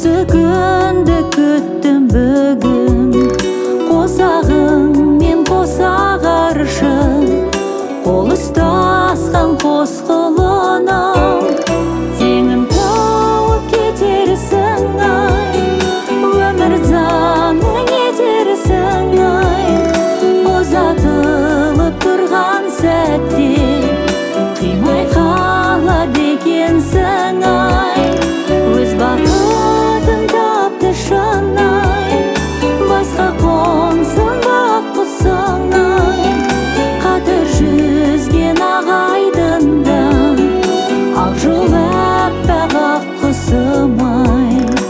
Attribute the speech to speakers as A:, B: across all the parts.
A: Осы күнді күттім бүгін, қосағың мен қосақ аршын, қол ұстасқан қос құлыным. Теңін тауып кетерсің ай, өмір заңын етерсің ай. Ұзатылып тұрған сәтте қимай қалады екенсің ай. Өз бақытын тапты шын ай, басқа қонсын бақ құсың ай. Қатар жүзген ағайдында ақ жол аппақ ақ құсым ай.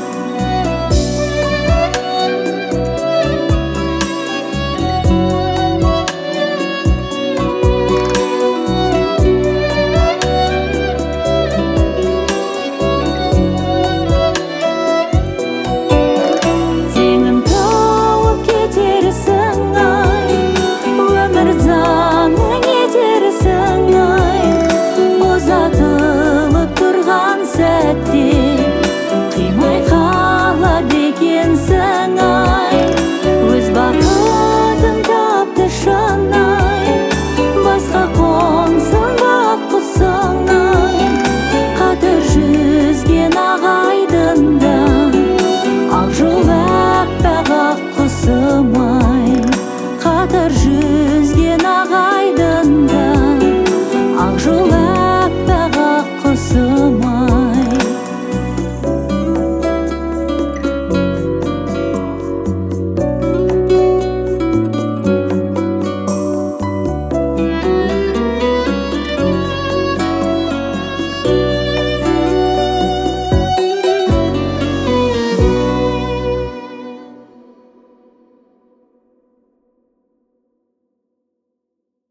A: Қимай қалады екенсің ай, өз бақытын тапты шын ай. Басқа қонсын бақ құсың ай, қатар жүзген ағайдында ақ жол аппақ ақ құсым ай. Қатар